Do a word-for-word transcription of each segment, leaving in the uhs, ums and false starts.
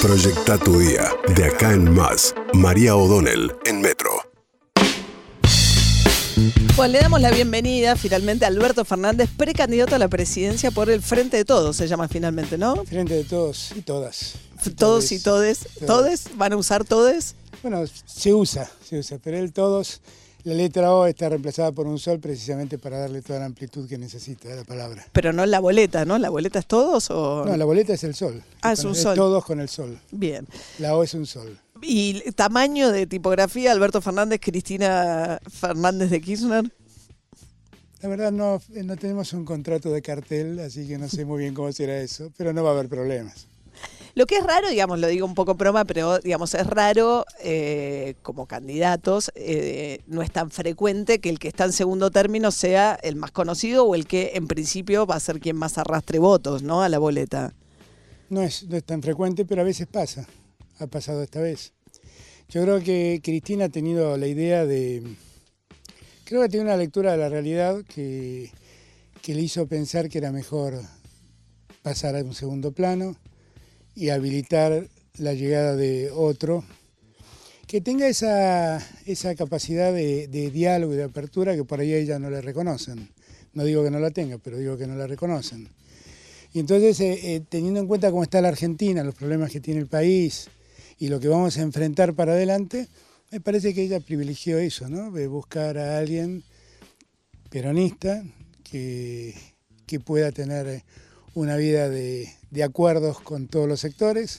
Proyecta tu día. De acá en más. María O'Donnell en Metro. Bueno, le damos la bienvenida finalmente a Alberto Fernández, precandidato a la presidencia por el Frente de Todos, se llama finalmente, ¿no? Frente de Todos y Todas. Y todos y todes. ¿Todes? ¿Van a usar todes? Bueno, se usa, se usa, pero el todos, la letra O está reemplazada por un sol precisamente para darle toda la amplitud que necesita la palabra. Pero no la boleta, ¿no? ¿La boleta es todos o...? No, la boleta es el sol. Ah, es un es sol. Todos con el sol. Bien. La O es un sol. ¿Y tamaño de tipografía, Alberto Fernández, Cristina Fernández de Kirchner? La verdad no, no tenemos un contrato de cartel, así que no sé muy bien cómo será eso, pero no va a haber problemas. Lo que es raro, digamos, lo digo un poco broma, pero digamos es raro eh, como candidatos, eh, no es tan frecuente que el que está en segundo término sea el más conocido o el que en principio va a ser quien más arrastre votos, ¿no? A la boleta. No es, no es tan frecuente, pero a veces pasa. Ha pasado esta vez. Yo creo que Cristina ha tenido la idea de... Creo que tiene una lectura de la realidad que, que le hizo pensar que era mejor pasar a un segundo plano y habilitar la llegada de otro que tenga esa, esa capacidad de, de diálogo y de apertura que por ahí a ella no le reconocen. No digo que no la tenga, pero digo que no la reconocen. Y entonces, eh, eh, teniendo en cuenta cómo está la Argentina, los problemas que tiene el país y lo que vamos a enfrentar para adelante, me parece que ella privilegió eso, ¿no? De buscar a alguien peronista que, que pueda tener una vida de, de acuerdos con todos los sectores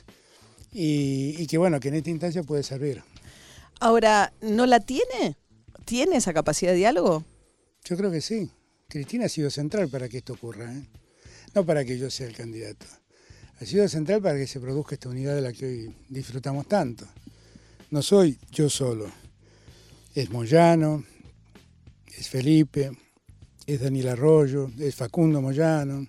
y, y que, bueno, que en esta instancia puede servir. Ahora, ¿no la tiene? ¿Tiene esa capacidad de diálogo? Yo creo que sí. Cristina ha sido central para que esto ocurra, ¿eh? No para que yo sea el candidato. Ha sido central para que se produzca esta unidad de la que hoy disfrutamos tanto. No soy yo solo. Es Moyano, es Felipe, es Daniel Arroyo, es Facundo Moyano,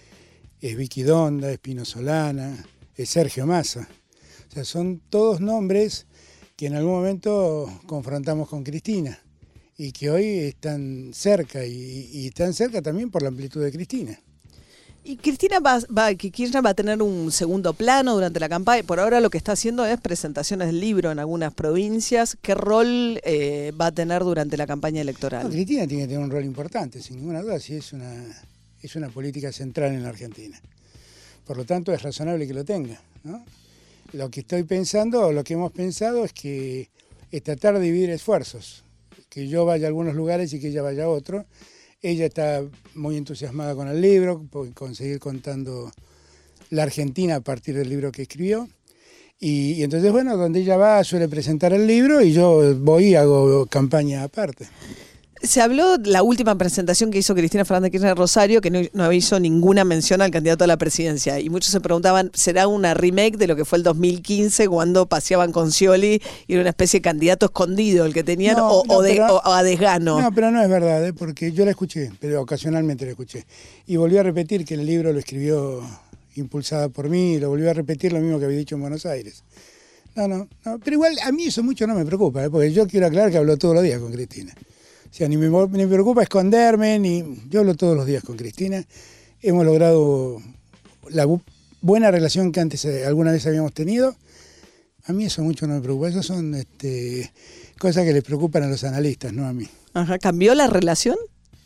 es Vicky Donda, es Pino Solana, es Sergio Massa. O sea, son todos nombres que en algún momento confrontamos con Cristina y que hoy están cerca y, y están cerca también por la amplitud de Cristina. Y Cristina va, va, que Kirchner va a tener un segundo plano durante la campaña. Por ahora lo que está haciendo es presentaciones del libro en algunas provincias. ¿Qué rol eh, va a tener durante la campaña electoral? No, Cristina tiene que tener un rol importante, sin ninguna duda, si es una, es una política central en la Argentina. Por lo tanto, es razonable que lo tenga, ¿no? Lo que estoy pensando, o lo que hemos pensado, es que es tratar de dividir esfuerzos. Que yo vaya a algunos lugares y que ella vaya a otros. Ella está muy entusiasmada con el libro, con seguir contando la Argentina a partir del libro que escribió. Y, y entonces, bueno, donde ella va suele presentar el libro y yo voy y hago campaña aparte. Se habló de la última presentación que hizo Cristina Fernández de Kirchner de Rosario, que no, no hizo ninguna mención al candidato a la presidencia. Y muchos se preguntaban, ¿será una remake de lo que fue el dos mil quince cuando paseaban con Scioli y era una especie de candidato escondido el que tenían no, o, no, o, de, pero, o a desgano? No, pero no es verdad, ¿eh? Porque yo la escuché, pero ocasionalmente la escuché. Y volvió a repetir que el libro lo escribió impulsada por mí y lo volvió a repetir lo mismo que había dicho en Buenos Aires. No, no, no, pero igual a mí eso mucho no me preocupa, ¿eh? Porque yo quiero aclarar que hablo todos los días con Cristina. O sea, ni me, ni me preocupa esconderme, ni yo hablo todos los días con Cristina. Hemos logrado la bu buena relación que antes eh, alguna vez habíamos tenido. A mí eso mucho no me preocupa. Esas son este, cosas que les preocupan a los analistas, no a mí. Ajá. ¿Cambió la relación?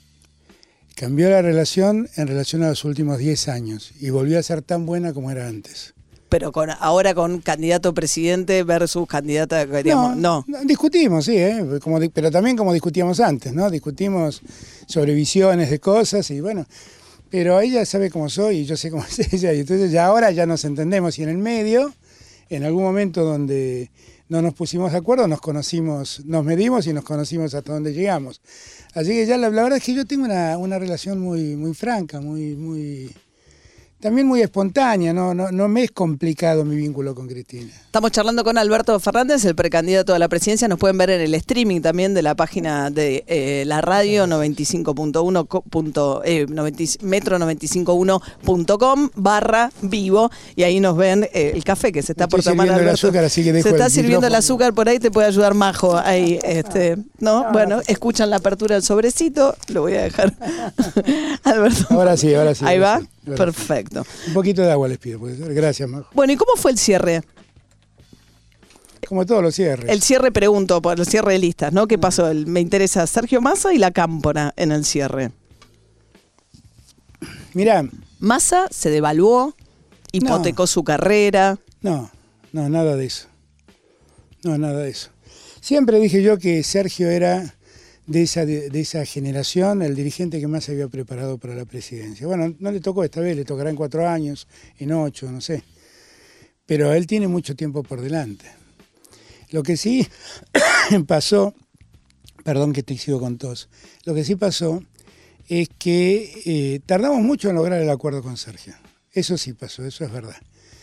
Cambió la relación en relación a los últimos diez años y volvió a ser tan buena como era antes. Pero con, ahora con candidato presidente versus candidata, digamos, no. no. Discutimos, sí, ¿eh? como, pero también como discutíamos antes, ¿no? Discutimos sobre visiones de cosas y bueno, pero ella sabe cómo soy y yo sé cómo es ella y entonces ya ahora ya nos entendemos y en el medio, en algún momento donde no nos pusimos de acuerdo, nos conocimos, nos medimos y nos conocimos hasta donde llegamos. Así que ya la, la verdad es que yo tengo una, una relación muy, muy franca, muy, muy... También muy espontánea, no, no, no me es complicado mi vínculo con Cristina. Estamos charlando con Alberto Fernández, el precandidato a la presidencia. Nos pueden ver en el streaming también de la página de eh, la radio noventa y cinco punto uno, eh, metro noventa y cinco punto uno punto com barra vivo y ahí nos ven eh, el café que se está por tomar Alberto. El azúcar, así que dejo se está el sirviendo micrófono. el azúcar por ahí, te puede ayudar Majo ahí, este, ¿no? No, bueno, no. escuchan la apertura del sobrecito, lo voy a dejar. Alberto. Ahora sí, ahora sí. Ahí ahora va, sí, ahora perfecto. sí. Un poquito de agua les pido, puede ser. Gracias, Majo. Bueno, ¿y cómo fue el cierre? Como todos los cierres. El cierre, pregunto, por el cierre de listas, ¿no? ¿Qué pasó? El- me interesa Sergio Massa y la Cámpora en el cierre. Mirá, Massa se devaluó, hipotecó No. su carrera. no, no, nada de eso. No, nada de eso. Siempre dije yo que Sergio era de esa, de, de esa generación el dirigente que más se había preparado para la presidencia. Bueno, no le tocó esta vez, le tocará en cuatro años, en ocho, no sé. Pero él tiene mucho tiempo por delante. Lo que sí pasó, perdón que te sigo con tos, lo que sí pasó es que eh, tardamos mucho en lograr el acuerdo con Sergio. Eso sí pasó, eso es verdad.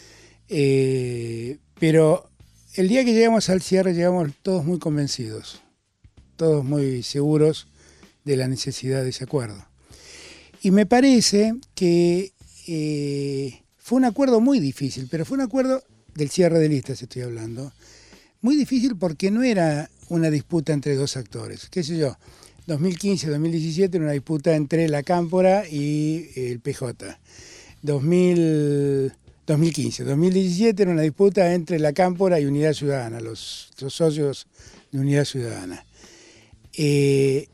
Eh, pero el día que llegamos al cierre llegamos todos muy convencidos, todos muy seguros de la necesidad de ese acuerdo. Y me parece que eh, fue un acuerdo muy difícil, pero fue un acuerdo del cierre de listas, estoy hablando, muy difícil porque no era una disputa entre dos actores, qué sé yo, dos mil quince dos mil diecisiete era una disputa entre la Cámpora y el P J. dos mil, dos mil quince dos mil diecisiete era una disputa entre la Cámpora y Unidad Ciudadana, los, los socios de Unidad Ciudadana. Eh,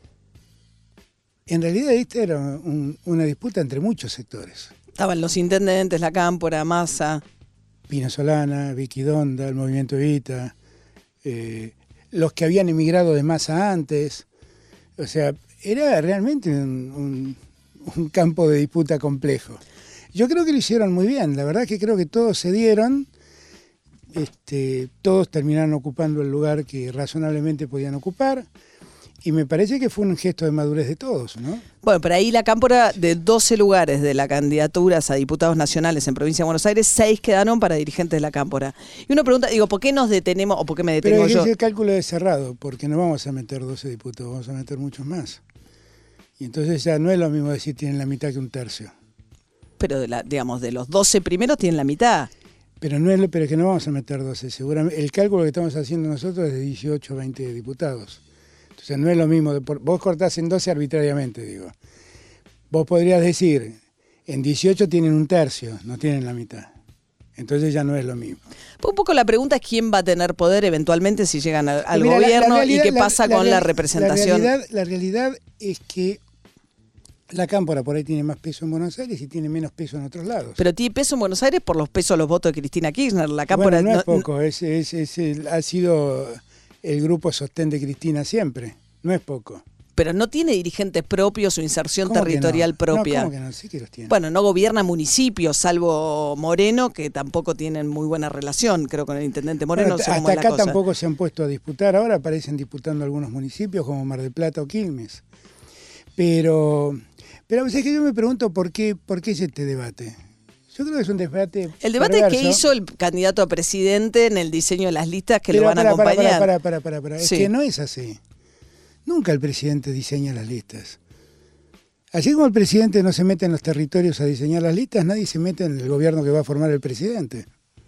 en realidad esta era un- una disputa entre muchos sectores. Estaban los intendentes, la Cámpora, Massa. Pino Solana, Vicky Donda, el Movimiento Evita, eh, los que habían emigrado de Massa antes. O sea, era realmente un, un- un campo de disputa complejo. Yo creo que lo hicieron muy bien, la verdad que creo que todos se dieron, este, todos terminaron ocupando el lugar que razonablemente podían ocupar, y me parece que fue un gesto de madurez de todos, ¿no? Bueno, pero ahí la Cámpora, de doce lugares de las candidaturas a diputados nacionales en Provincia de Buenos Aires, seis quedaron para dirigentes de la Cámpora. Y uno pregunta, digo, ¿por qué nos detenemos o por qué me detengo Pero es yo? que ese cálculo es cerrado, porque no vamos a meter doce diputados, vamos a meter muchos más. Y entonces ya no es lo mismo decir tienen la mitad que un tercio. Pero, de la, digamos, de los doce primeros tienen la mitad. Pero no es lo, pero es que no vamos a meter doce, seguramente. El cálculo que estamos haciendo nosotros es de dieciocho o veinte diputados. Entonces no es lo mismo, de por- vos cortás en doce arbitrariamente, digo. Vos podrías decir, en dieciocho tienen un tercio, no tienen la mitad. Entonces ya no es lo mismo. Un poco la pregunta es quién va a tener poder eventualmente si llegan al, al Mira, la- la gobierno realidad- y qué la- pasa la con la reali- representación. La realidad, la realidad es que la Cámpora por ahí tiene más peso en Buenos Aires y tiene menos peso en otros lados. Pero tiene peso en Buenos Aires por los pesos, los votos de Cristina Kirchner. La Cámpora Bueno, no es no- poco, es, es- es el- ha sido el grupo sostén de Cristina siempre, no es poco. pero no tiene dirigentes propios o inserción ¿Cómo que territorial no? propia. No, ¿cómo que no? Sí que los tiene. Bueno, no gobierna municipios, salvo Moreno, que tampoco tienen muy buena relación, creo, con el intendente Moreno. Bueno, no sé cómo hasta es la acá cosa. tampoco se han puesto a disputar, ahora aparecen disputando algunos municipios como Mar del Plata o Quilmes. Pero, pero es que yo me pregunto por qué, por qué es este debate. Yo creo que es un debate. El debate que perverso. hizo el candidato a presidente en el diseño de las listas que Pero lo van a para, para, acompañar. Para, para, para, para. Sí. Es que no es así. Nunca el presidente diseña las listas. Así como el presidente no se mete en los territorios a diseñar las listas, nadie se mete en el gobierno que va a formar el presidente.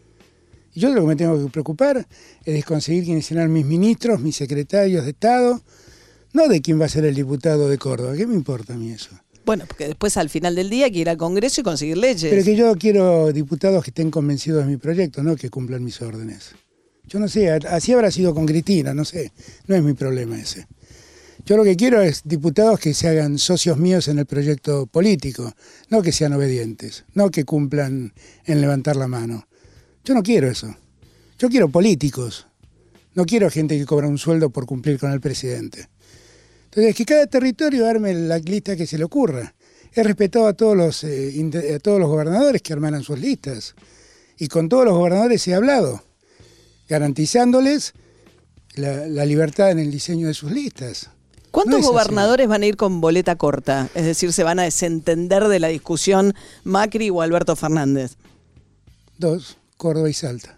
Y yo de lo que me tengo que preocupar es de conseguir quiénes serán mis ministros, mis secretarios de Estado, no de quién va a ser el diputado de Córdoba. ¿Qué me importa a mí eso? Bueno, porque después al final del día hay que ir al Congreso y conseguir leyes. Pero que yo quiero diputados que estén convencidos de mi proyecto, no que cumplan mis órdenes. Yo no sé, así habrá sido con Cristina, no sé, no es mi problema ese. Yo lo que quiero es diputados que se hagan socios míos en el proyecto político, no que sean obedientes, no que cumplan en levantar la mano. Yo no quiero eso. Yo quiero políticos, no quiero gente que cobra un sueldo por cumplir con el presidente. Entonces, que cada territorio arme la lista que se le ocurra. He respetado a todos los, eh, a todos los gobernadores que armaran sus listas. Y con todos los gobernadores he hablado, garantizándoles la, la libertad en el diseño de sus listas. ¿Cuántos No es así. gobernadores van a ir con boleta corta? Es decir, ¿se van a desentender de la discusión Macri o Alberto Fernández? Dos, Córdoba y Salta.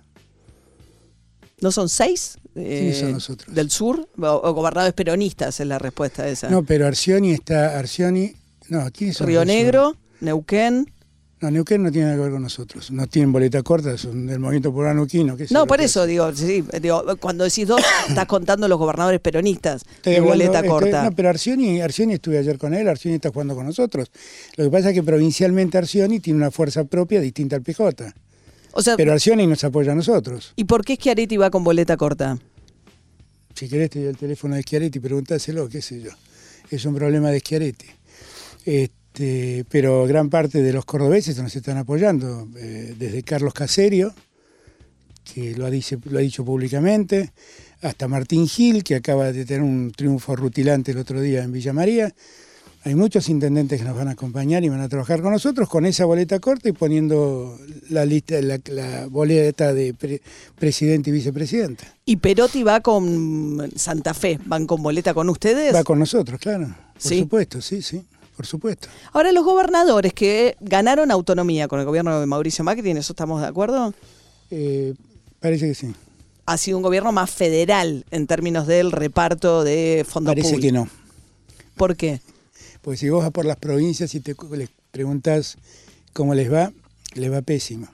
¿No son seis? eh, ¿Quiénes son los otros? ¿Del sur? O, o gobernadores peronistas es la respuesta a esa. No, pero Arcioni está, Arcioni, no, ¿quiénes son Río los del sur? Negro, Neuquén. No, Neuquén no tiene nada que ver con nosotros. No tienen boleta corta, son del movimiento popular neuquino. qué sé No, yo por qué eso hacen. digo, sí, digo, cuando decís dos, estás contando los gobernadores peronistas Estoy de hablando- boleta estoy- corta. No, pero Arcioni, Arcioni estuve ayer con él, Arcioni está jugando con nosotros. Lo que pasa es que provincialmente Arcioni tiene una fuerza propia distinta al P J. O sea, pero Arcioni nos apoya a nosotros. ¿Y por qué Schiaretti va con boleta corta? Si querés te doy el teléfono de Schiaretti, preguntáselo, qué sé yo. Es un problema de Schiaretti. Este, pero gran parte de los cordobeses nos están apoyando, eh, desde Carlos Caserio, que lo ha, dice, lo ha dicho públicamente, hasta Martín Gil, que acaba de tener un triunfo rutilante el otro día en Villa María. Hay muchos intendentes que nos van a acompañar y van a trabajar con nosotros con esa boleta corta y poniendo la lista, la, la boleta de pre, presidente y vicepresidenta. ¿Y Perotti va con Santa Fe? ¿Van con boleta con ustedes? Va con nosotros, claro. Por ¿Sí? supuesto, sí, sí, por supuesto. Ahora, los gobernadores que ganaron autonomía con el gobierno de Mauricio Macri, ¿en eso estamos de acuerdo? Eh, parece que sí. Ha sido un gobierno más federal en términos del reparto de fondos públicos. Parece que no. ¿Por qué? Porque si vos vas por las provincias y te les preguntás cómo les va, les va pésimo.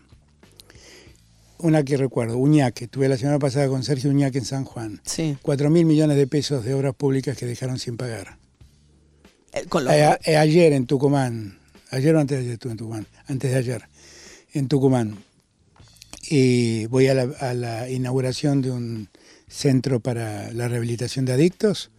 Una que recuerdo, Uñaque, estuve la semana pasada con Sergio Uñaque en San Juan. Sí. Cuatro mil millones de pesos de obras públicas que dejaron sin pagar. Eh, con los... A, a, ayer en Tucumán, ayer o antes de ayer estuve en Tucumán, antes de ayer, en Tucumán, y voy a la, a la inauguración de un centro para la rehabilitación de adictos.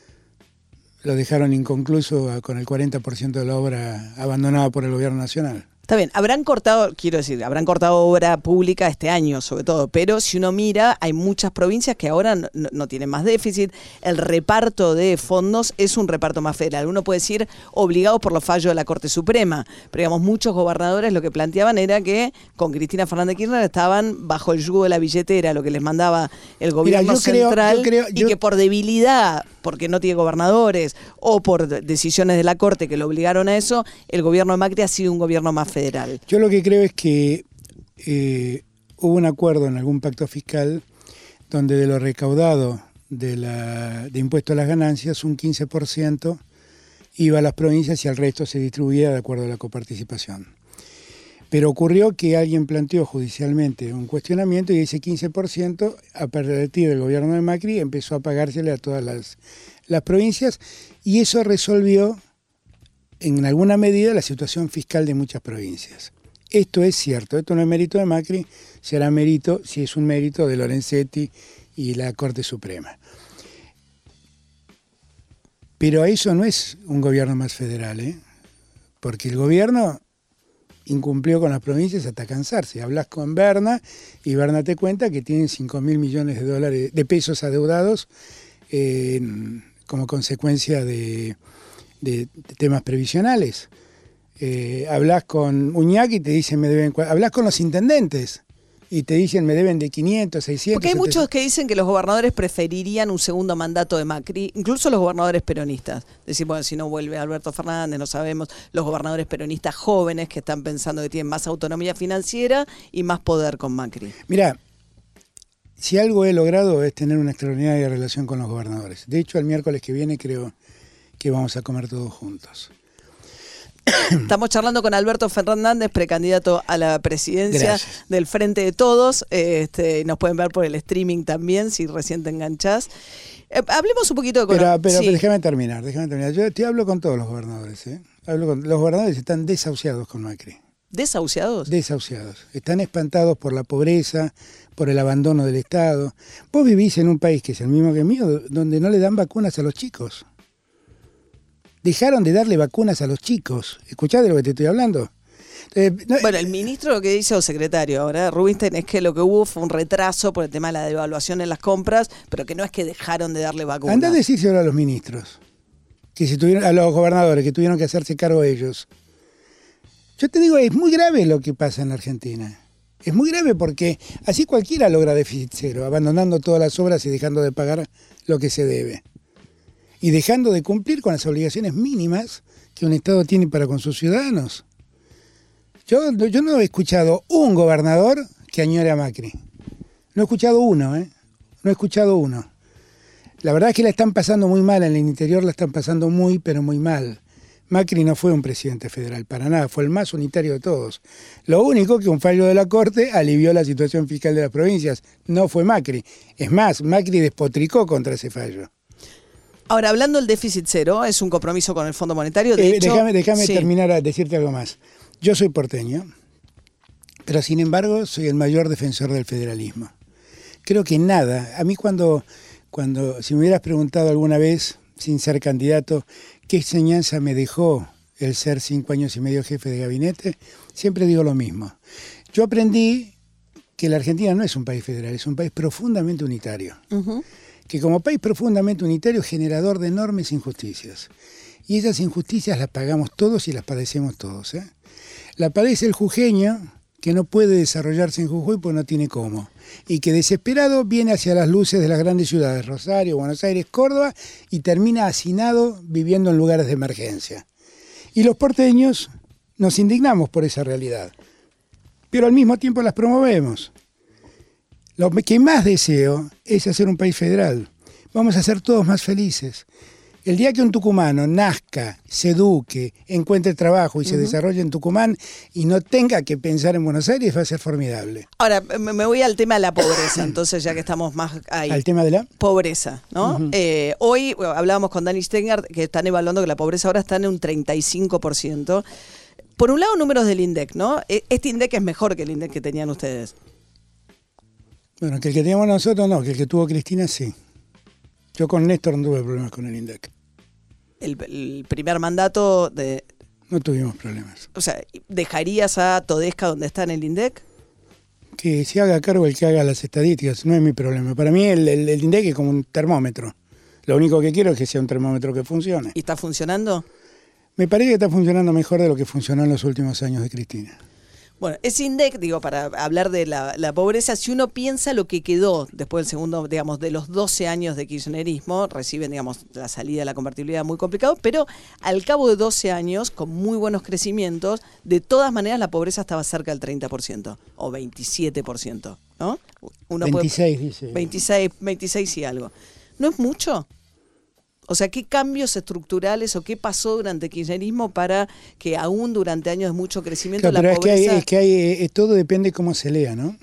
Lo dejaron inconcluso con el cuarenta por ciento de la obra abandonada por el gobierno nacional. Está bien, habrán cortado, quiero decir, habrán cortado obra pública este año sobre todo, pero si uno mira, hay muchas provincias que ahora no, no tienen más déficit, el reparto de fondos es un reparto más federal. Uno puede decir obligados por los fallos de la Corte Suprema, pero digamos, muchos gobernadores lo que planteaban era que con Cristina Fernández de Kirchner estaban bajo el yugo de la billetera, lo que les mandaba el gobierno Mira, yo central, creo, yo creo, y yo... que por debilidad, porque no tiene gobernadores, o por decisiones de la Corte que lo obligaron a eso, el gobierno de Macri ha sido un gobierno más federal. Yo lo que creo es que eh, hubo un acuerdo en algún pacto fiscal donde de lo recaudado de, la, de impuesto a las ganancias, un quince por ciento iba a las provincias y el resto se distribuía de acuerdo a la coparticipación. Pero ocurrió que alguien planteó judicialmente un cuestionamiento y ese quince por ciento, a partir del gobierno de Macri, empezó a pagársele a todas las, las provincias y eso resolvió en alguna medida la situación fiscal de muchas provincias. Esto es cierto, esto no es mérito de Macri, será mérito, si es un mérito, de Lorenzetti y la Corte Suprema. Pero eso no es un gobierno más federal, ¿eh? Porque el gobierno incumplió con las provincias hasta cansarse. Hablas con Berna y Berna te cuenta que tienen cinco mil millones de dólares de pesos adeudados eh, como consecuencia de... De, de temas previsionales. Eh, hablas con Uñaque y te dicen me deben... Hablas con los intendentes y te dicen me deben de quinientos, seiscientos... Porque hay setecientos. muchos que dicen que los gobernadores preferirían un segundo mandato de Macri, incluso los gobernadores peronistas. Decir, bueno, si no vuelve Alberto Fernández, no sabemos. Los gobernadores peronistas jóvenes que están pensando que tienen más autonomía financiera y más poder con Macri. Mirá, si algo he logrado es tener una extraordinaria relación con los gobernadores. De hecho, el miércoles que viene creo que vamos a comer todos juntos. Estamos charlando con Alberto Fernández, precandidato a la presidencia Gracias. del Frente de Todos. Este, nos pueden ver por el streaming también, si recién te enganchás. Eh, hablemos un poquito de... Pero, pero, sí. pero déjame terminar, déjame terminar. Yo te hablo con todos los gobernadores. ¿eh? Hablo con, los gobernadores están desahuciados con Macri. ¿Desahuciados? Desahuciados. Están espantados por la pobreza, por el abandono del Estado. Vos vivís en un país que es el mismo que el mío, donde no le dan vacunas a los chicos. Dejaron de darle vacunas a los chicos. ¿Escuchás de lo que te estoy hablando? Eh, no, bueno, el ministro lo que dice, o secretario ahora, Rubinstein, es que lo que hubo fue un retraso por el tema de la devaluación en las compras, pero que no es que dejaron de darle vacunas. Andá a decírselo a los ministros, que se tuvieron, a los gobernadores, que tuvieron que hacerse cargo ellos. Yo te digo, es muy grave lo que pasa en la Argentina. Es muy grave porque así cualquiera logra déficit cero, abandonando todas las obras y dejando de pagar lo que se debe. Y dejando de cumplir con las obligaciones mínimas que un Estado tiene para con sus ciudadanos. Yo, yo no he escuchado un gobernador que añore a Macri. No he escuchado uno, ¿eh? No he escuchado uno. La verdad es que la están pasando muy mal, en el interior la están pasando muy, pero muy mal. Macri no fue un presidente federal, para nada, fue el más unitario de todos. Lo único que un fallo de la Corte alivió la situación fiscal de las provincias, no fue Macri. Es más, Macri despotricó contra ese fallo. Ahora, hablando del déficit cero, es un compromiso con el Fondo Monetario. De Eh, hecho, déjame déjame sí. terminar a decirte algo más. Yo soy porteño, Pero sin embargo, soy el mayor defensor del federalismo. Creo que nada, a mí cuando, cuando si me hubieras preguntado alguna vez, sin ser candidato, qué enseñanza me dejó el ser cinco años y medio jefe de gabinete, siempre digo lo mismo. Yo aprendí que la Argentina no es un país federal, es un país profundamente unitario. Uh-huh. Que como país profundamente unitario es generador de enormes injusticias. Y esas injusticias las pagamos todos y las padecemos todos, ¿eh? La padece el jujeño, que no puede desarrollarse en Jujuy porque no tiene cómo. Y que desesperado viene hacia las luces de las grandes ciudades, Rosario, Buenos Aires, Córdoba, y termina hacinado viviendo en lugares de emergencia. Y los porteños nos indignamos por esa realidad, pero al mismo tiempo las promovemos. Lo que más deseo es hacer un país federal. Vamos a ser todos más felices. El día que un tucumano nazca, se eduque, encuentre trabajo y uh-huh. se desarrolle en Tucumán y no tenga que pensar en Buenos Aires, va a ser formidable. Ahora, me voy al tema de la pobreza, entonces ya que estamos más ahí. ¿Al tema de la? Pobreza, ¿no? Uh-huh. Eh, hoy bueno, hablábamos con Dani Steingart, que están evaluando que la pobreza ahora está en un treinta y cinco por ciento. Por un lado, números del INDEC, ¿no? Este INDEC es mejor que el INDEC que tenían ustedes. Bueno, que el que teníamos nosotros no, que el que tuvo Cristina sí. Yo con Néstor no tuve problemas con el INDEC. El, el primer mandato de... No tuvimos problemas. O sea, ¿dejarías a Todesca donde está en el INDEC? Que se haga cargo el que haga las estadísticas, no es mi problema. Para mí el, el, el INDEC es como un termómetro. Lo único que quiero es que sea un termómetro que funcione. ¿Y está funcionando? Me parece que está funcionando mejor de lo que funcionó en los últimos años de Cristina. Bueno, ese INDEC, digo, para hablar de la, la pobreza, si uno piensa lo que quedó después del segundo, digamos, de los doce años de kirchnerismo, reciben, digamos, la salida de la convertibilidad muy complicado, pero al cabo de doce años, con muy buenos crecimientos, de todas maneras la pobreza estaba cerca del treinta por ciento, o veintisiete por ciento, ¿no? Uno veintiséis, puede, dice. veintiséis, veintiséis y algo. ¿No es mucho? O sea, ¿qué cambios estructurales o qué pasó durante el kirchnerismo para que aún durante años de mucho crecimiento claro, la pero pobreza... Es que, hay, es que hay, eh, todo depende cómo se lea, ¿no?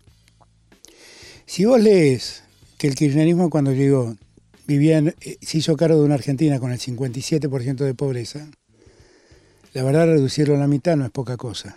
Si vos lees que el kirchnerismo cuando llegó vivía en, eh, se hizo cargo de una Argentina con el cincuenta y siete por ciento de pobreza, la verdad reducirlo a la mitad no es poca cosa,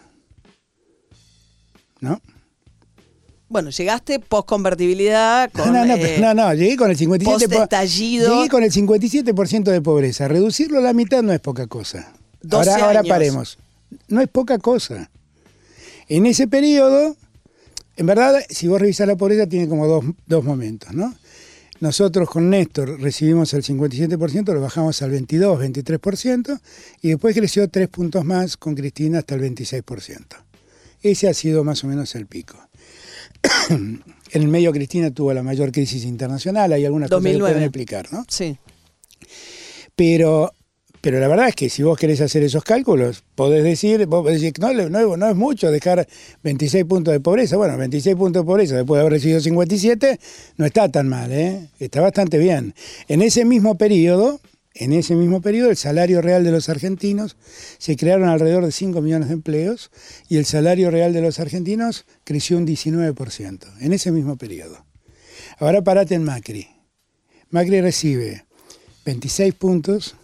¿no? Bueno, llegaste post-convertibilidad con... No, no, eh, no, no, llegué con el cincuenta y siete por ciento. Post-estallido. Llegué con el cincuenta y siete por ciento de pobreza. Reducirlo a la mitad no es poca cosa. doce Ahora, ahora años. paremos. No es poca cosa. En ese periodo, en verdad, si vos revisás la pobreza, tiene como dos, dos momentos, ¿no? Nosotros con Néstor recibimos el cincuenta y siete por ciento, lo bajamos al veintidós, veintitrés por ciento, y después creció tres puntos más con Cristina hasta el veintiséis por ciento. Ese ha sido más o menos el pico. En el medio Cristina tuvo la mayor crisis internacional, hay algunas dos mil nueve. Cosas que pueden explicar, ¿no? Sí. Pero, pero la verdad es que si vos querés hacer esos cálculos, podés decir, vos podés decir no, no, no es mucho dejar veintiséis puntos de pobreza. Bueno, veintiséis puntos de pobreza después de haber recibido cincuenta y siete, no está tan mal, ¿eh? Está bastante bien. En ese mismo periodo, en ese mismo periodo, el salario real de los argentinos, se crearon alrededor de cinco millones de empleos y el salario real de los argentinos creció un diecinueve por ciento, en ese mismo periodo. Ahora parate en Macri. Macri recibe veintiséis puntos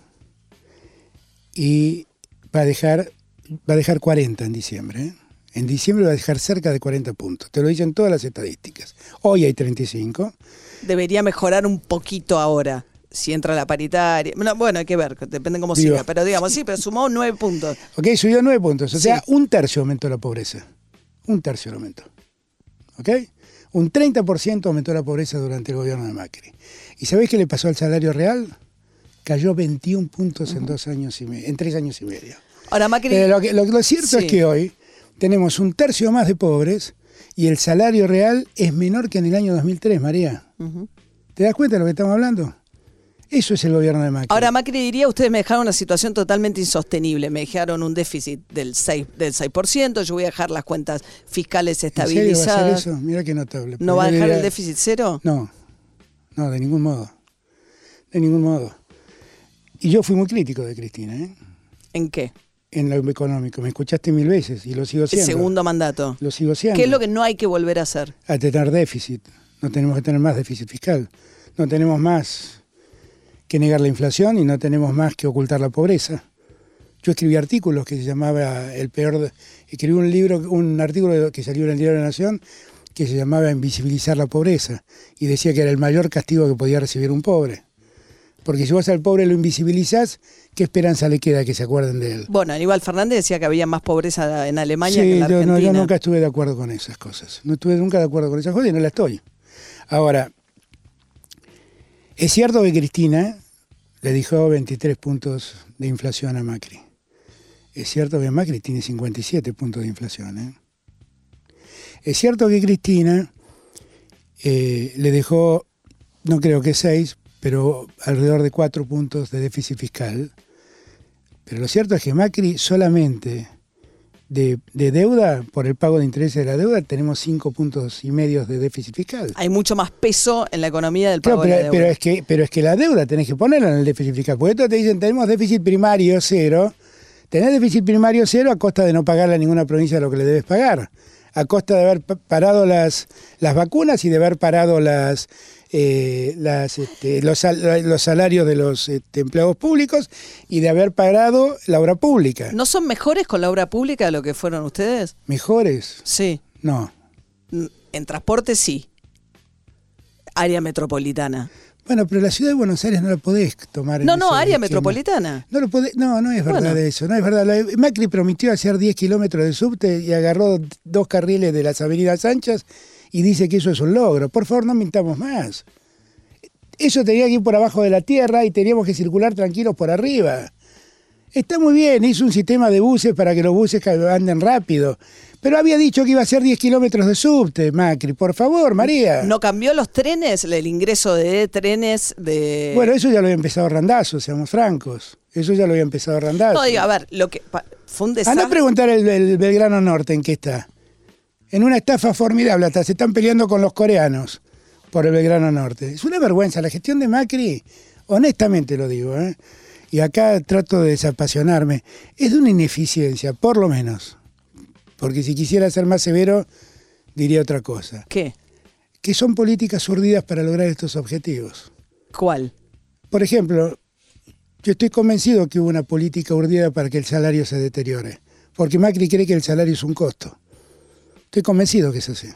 y va a dejar, va a dejar cuarenta en diciembre, ¿eh? En diciembre va a dejar cerca de cuarenta puntos. Te lo dicen todas las estadísticas. Hoy hay treinta y cinco. Debería mejorar un poquito ahora. Si entra la paritaria. Bueno, bueno, hay que ver, depende cómo Digo, siga. Pero digamos, sí, pero sumó nueve puntos. Ok, subió nueve puntos. O sí. sea, un tercio aumentó la pobreza. Un tercio lo aumentó. ¿Ok? Un treinta por ciento aumentó la pobreza durante el gobierno de Macri. ¿Y sabés qué le pasó al salario real? Cayó veintiún puntos uh-huh. en dos años y medio, en tres años y medio. Ahora Macri. Eh, lo, que, lo, lo cierto sí. es que hoy tenemos un tercio más de pobres y el salario real es menor que en el año dos mil tres, María. Uh-huh. ¿Te das cuenta de lo que estamos hablando? Eso es el gobierno de Macri. Ahora Macri diría, ustedes me dejaron una situación totalmente insostenible, me dejaron un déficit del seis, del seis por ciento, yo voy a dejar las cuentas fiscales estabilizadas. ¿En serio va a hacer eso? Mira qué notable. ¿No va a dejar el déficit cero? No, no, de ningún modo. De ningún modo. Y yo fui muy crítico de Cristina, ¿eh? ¿En qué? En lo económico. Me escuchaste mil veces y lo sigo siendo. El segundo mandato. Lo sigo siendo. ¿Qué es lo que no hay que volver a hacer? A tener déficit. No tenemos que tener más déficit fiscal. No tenemos más que negar la inflación y no tenemos más que ocultar la pobreza. Yo escribí artículos que se llamaba El Peor... De, escribí un libro, un artículo que salió en el Diario de la Nación que se llamaba Invisibilizar la pobreza, y decía que era el mayor castigo que podía recibir un pobre. Porque si vos al pobre lo invisibilizás, ¿qué esperanza le queda que se acuerden de él? Bueno, Aníbal Fernández decía que había más pobreza en Alemania sí, que en la yo, Argentina. No, yo nunca estuve de acuerdo con esas cosas. No estuve nunca de acuerdo con esas cosas y no la estoy. Ahora, es cierto que Cristina le dijo veintitrés puntos de inflación a Macri. Es cierto que Macri tiene cincuenta y siete puntos de inflación. ¿eh? Es cierto que Cristina eh, le dejó, no creo que seis, pero alrededor de cuatro puntos de déficit fiscal. Pero lo cierto es que Macri solamente de, de deuda, por el pago de intereses de la deuda, tenemos cinco puntos y medio de déficit fiscal. Hay mucho más peso en la economía del pago Claro, pero, de la deuda. Pero es, que, pero es que la deuda tenés que ponerla en el déficit fiscal. Porque esto te dicen, tenemos déficit primario cero. Tenés déficit primario cero a costa de no pagarle a ninguna provincia lo que le debes pagar. A costa de haber parado las, las vacunas y de haber parado las... Eh, las, este, los, sal, los salarios de los este, empleados públicos y de haber pagado la obra pública. ¿No son mejores con la obra pública de lo que fueron ustedes? ¿Mejores? Sí. No. En transporte sí. Área metropolitana. Bueno, pero la ciudad de Buenos Aires no la podés tomar en No, no, ese área esquema. metropolitana. No lo podés, no, no es verdad Bueno. eso, no es verdad. La- Macri prometió hacer diez kilómetros de subte y agarró dos carriles de las avenidas anchas y dice que eso es un logro. Por favor, no mintamos más. Eso tenía que ir por abajo de la tierra y teníamos que circular tranquilos por arriba. Está muy bien, hizo un sistema de buses para que los buses anden rápido. Pero había dicho que iba a hacer diez kilómetros de subte, Macri. Por favor, María. ¿No cambió los trenes, el ingreso de trenes de...? Bueno, eso ya lo había empezado Randazzo, seamos francos. Eso ya lo había empezado Randazzo. No, digo, a ver, lo que pa- fue un desastre. Anda a preguntar el, el Belgrano Norte en qué está. En una estafa formidable, hasta se están peleando con los coreanos por el Belgrano Norte. Es una vergüenza. La gestión de Macri, honestamente lo digo, ¿eh? Y acá trato de desapasionarme, es de una ineficiencia, por lo menos. Porque si quisiera ser más severo, diría otra cosa. ¿Qué? Que son políticas urdidas para lograr estos objetivos. ¿Cuál? Por ejemplo, yo estoy convencido que hubo una política urdida para que el salario se deteriore. Porque Macri cree que el salario es un costo. Estoy convencido que es así.